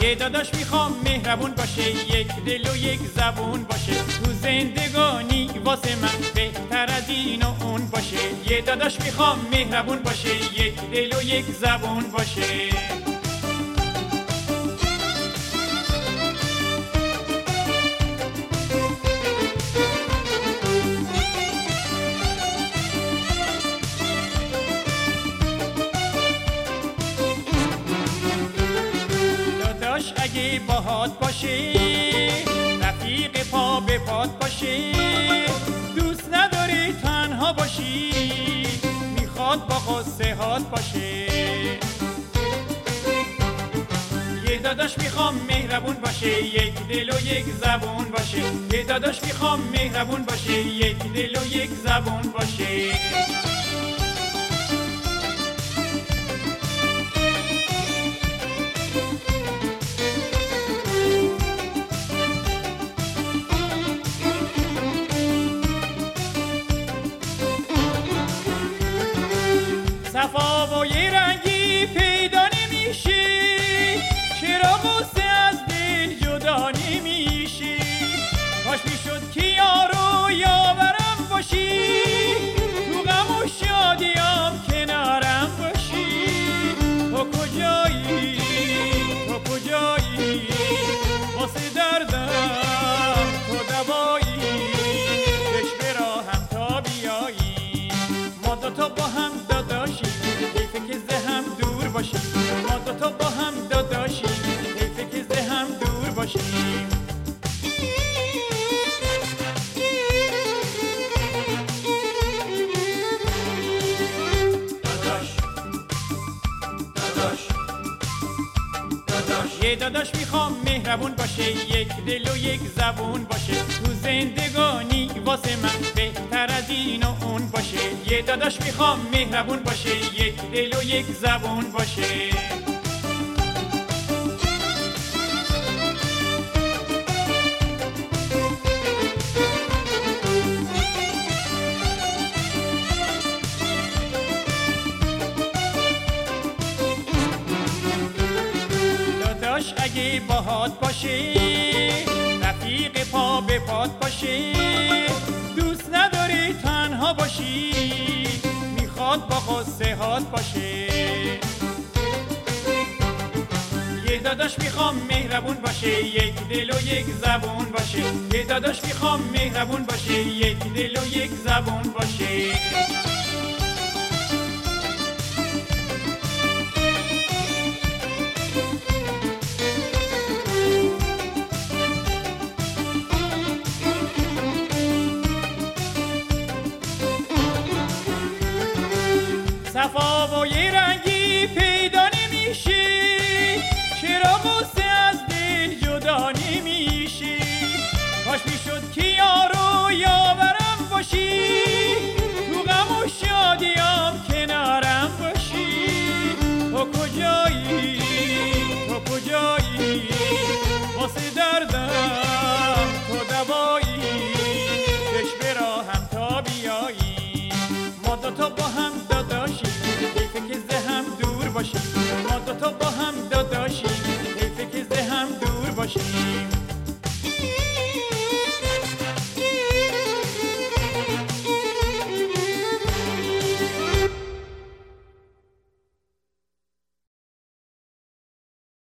یه داداش میخوام مهربون باشه، یک دل و یک زبون باشه، تو زندگانی واسه من بهتر از این و اون باشه. یه داداش میخوام مهربون باشه، یک دل و یک زبون باشه. اگه باهات باشه، رفیق پا به پات باشه، دوست نداری تنها باشی، میخواد با قصه هات باشه. یه داداش میخوام مهربون باشه، یک دل و یک زبون باشه. یه داداش میخوام مهربون باشه، یک دل و یک زبون باشه. صفا و یه رنگی پیدا نمیشه، چرا قصه از دل جدا نمیشه. کاش میشد که یارو یاورم باشی، تو غم و شادیام کنارم باشی. تو کجایی، تو کجایی، واسه دردم تو دوایی، چشم راهم تا بیایی. ما دوتا با هم حیفه که زهم دور باشیم، ما دوتا با هم داداشیم، حیفه که زهم دور باشیم. یه داداش میخوام مهربون باشه، یک دل و یک زبون باشه، تو زندگانی واسه من بهتر از این و اون باشه. یه داداش میخوام مهربون باشه، یک دل و یک زبون باشه. اگه باهات باشه، رفیق پا به پات باشه، دوست نداری تنها باشی، میخواد با قصه هات باشه. یه داداش میخوام مهربون باشه، یک دل و یک زبون باشه. یه داداش میخوام مهربون باشه، یک دل و یک زبون باشه. صفا و یه رنگی پیدا نمیشه، چرا قصه از دل جدا نمیشه. کاش میشد که یارو یاورم باشی، تو غم و شادیام کنارم باشی. تو کجایی، تو کجایی، واسه دردم تو دوایی، چشم راهم تا بیایی. ما دوتا با هم داداشیم، حیفه که زهم دور باشیم.